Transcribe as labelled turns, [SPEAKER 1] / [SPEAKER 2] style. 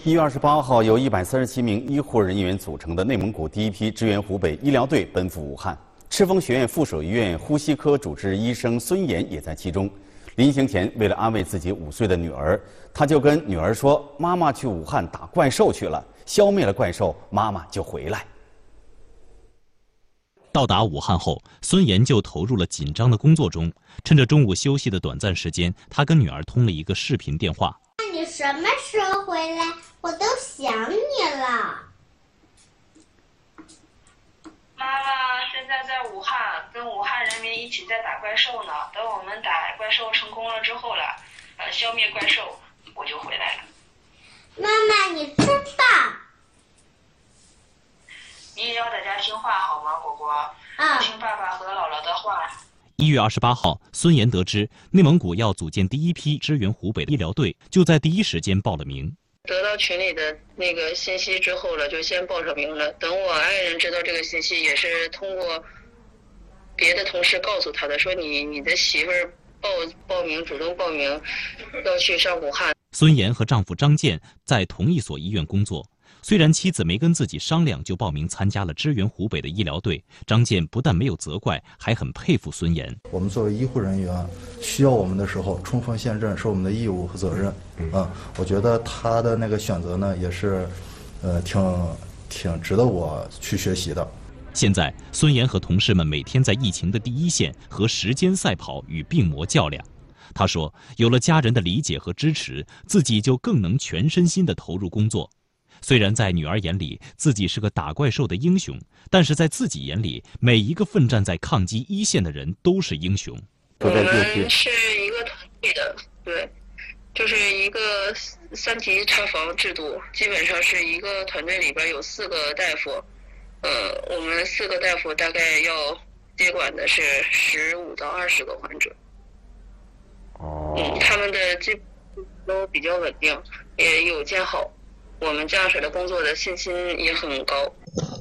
[SPEAKER 1] 1月28号，由137名医护人员组成的内蒙古第一批支援湖北医疗队奔赴武汉。赤峰学院附属医院呼吸科主治医生孙岩也在其中。临行前，为了安慰自己5岁的女儿，他就跟女儿说：“妈妈去武汉打怪兽去了，消灭了怪兽，妈妈就回来。”
[SPEAKER 2] 到达武汉后，孙岩就投入了紧张的工作中。趁着中午休息的短暂时间，他跟女儿通了一个视频电话。
[SPEAKER 3] 你什么时候回来？我都想你了。
[SPEAKER 4] 妈妈现在在武汉，跟武汉人民一起在打怪兽呢。等我们打怪兽成功了之后了，消灭怪兽，我就回来了。
[SPEAKER 3] 妈妈，你真棒！
[SPEAKER 4] 你也要在家听话好吗，果果？听爸爸和姥姥的话。
[SPEAKER 2] 1月28号，孙岩得知内蒙古要组建第一批支援湖北的医疗队，就在第一时间报了名。
[SPEAKER 4] 得到群里的那个信息之后了，就先报上名了。等我爱人知道这个信息，也是通过别的同事告诉他的，说你的媳妇儿报名，主动报名要去上武汉。
[SPEAKER 2] 孙岩和丈夫张建在同一所医院工作。虽然妻子没跟自己商量就报名参加了支援湖北的医疗队，张建不但没有责怪，还很佩服孙岩。
[SPEAKER 5] 我们作为医护人员，需要我们的时候冲锋陷阵是我们的义务和责任。我觉得他的那个选择呢，也是，挺值得我去学习的。
[SPEAKER 2] 现在，孙岩和同事们每天在疫情的第一线和时间赛跑，与病魔较量。他说，有了家人的理解和支持，自己就更能全身心地投入工作。虽然在女儿眼里自己是个打怪兽的英雄，但是在自己眼里，每一个奋战在抗击一线的人都是英雄。
[SPEAKER 4] 我们是一个团队的，对，就是一个3级查房制度，基本上是一个团队里边有4个大夫，我们4个大夫大概要接管的是15到20个患者。他们的基本都比较稳定，也有见好。我们这样式的工作的信心也很高。